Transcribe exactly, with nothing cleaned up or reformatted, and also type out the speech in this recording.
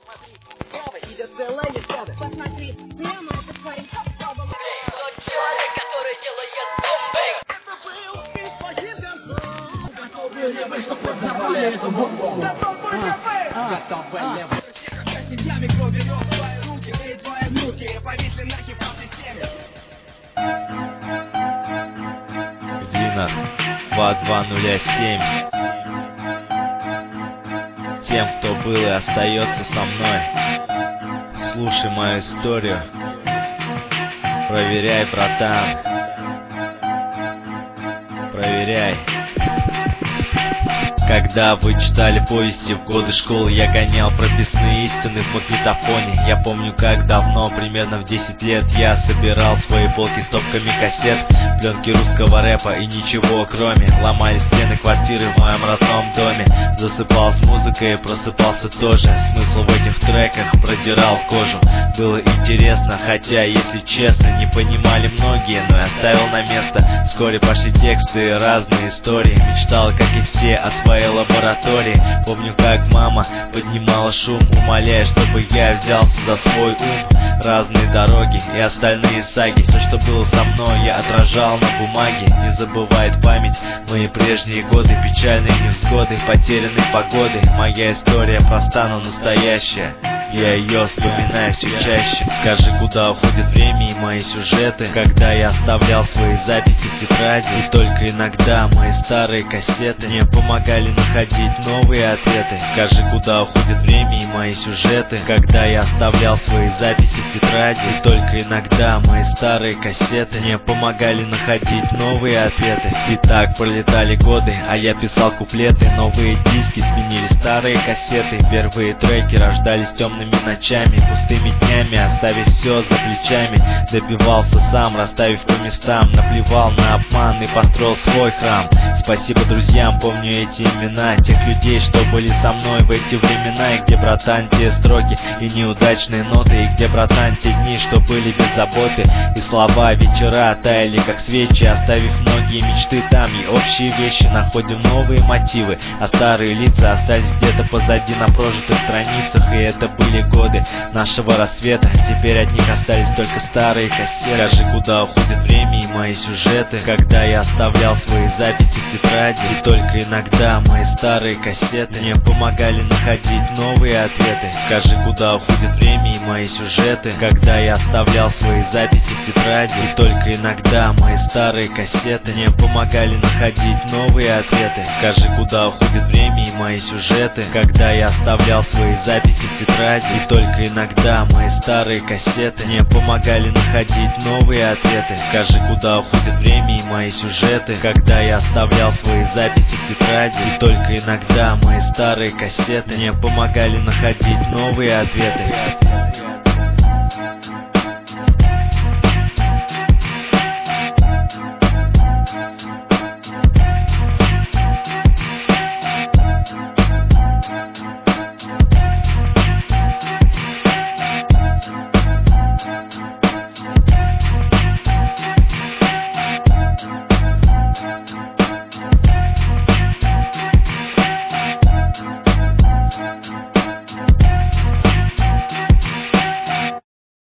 Посмотри, прямо это твоим попробовал. Тот человек, который делает бомбей. Готов были вы, чтобы забрали эту бомбу? Готов был ли вы? Готов были вы? Семьями кровь берет твои руки, и твои внуки повисли на хип-хоп-системе. Винер два два ноль семь. Тем, кто был и остается со мной, слушай мою историю. Проверяй, братан. Проверяй. Когда вы читали повести в годы школы, я гонял прописные истины в магнитофоне. Я помню, как давно, примерно в десять лет, я собирал свои полки стопками кассет, пленки русского рэпа и ничего кроме. Ломали стены квартиры в моем родном доме. Засыпал с музыкой и просыпался тоже. Смысл в этих треках продирал кожу. Было интересно, хотя, если честно, не понимали многие, но я ставил на место. Вскоре пошли тексты, разные истории. Мечтал, как и все, о своей лаборатории. Помню, как мама поднимала шум, умоляя, чтобы я взялся за свой ум. Разные дороги и остальные саги. Все, что было со мной, я отражал на бумаге. Не забывает память мои прежние годы, печальные невзгоды, потерянные погоды. Моя история проста, но настоящая. Я ее вспоминаю все чаще. Скажи, куда уходит время и мои сюжеты, когда я оставлял свои записи в тетради. И только иногда мои старые кассеты мне помогали находить новые ответы. Скажи, куда уходит время и мои сюжеты, когда я оставлял свои записи в тетради. И только иногда мои старые кассеты мне помогали находить новые ответы. И так пролетали годы, а я писал куплеты. Новые диски сменили старые кассеты. Первые треки рождались темными ночами, пустыми днями, оставив все за плечами. Добивался сам, расставив по местам, наплевал на обман и построил свой храм. Спасибо друзьям, помню эти имена тех людей, что были со мной в эти времена. И где, братан, те строки и неудачные ноты, и где, братан, те дни, что были без заботы. И слова вечера таяли как свечи, оставив многие мечты там. И общие вещи находим новые мотивы, а старые лица остались где-то позади на прожитых страницах. И это были годы нашего рассвета. Теперь от них остались только старые кассеты. Скажи, куда уходит время и мои сюжеты, когда я оставлял свои записи в тетради. И только иногда мои старые кассеты мне помогали находить новые ответы. Скажи, куда уходит время и мои сюжеты, когда я оставлял свои записи в тетради. И только иногда мои старые кассеты мне помогали находить новые ответы. Скажи, куда уходит время и мои сюжеты, когда я оставлял свои записи в тетради. И только иногда мои старые кассеты мне помогали находить новые ответы. Скажи, куда уходит время и мои сюжеты, когда я оставлял свои записи в тетради. И только иногда мои старые кассеты мне помогали находить новые ответы.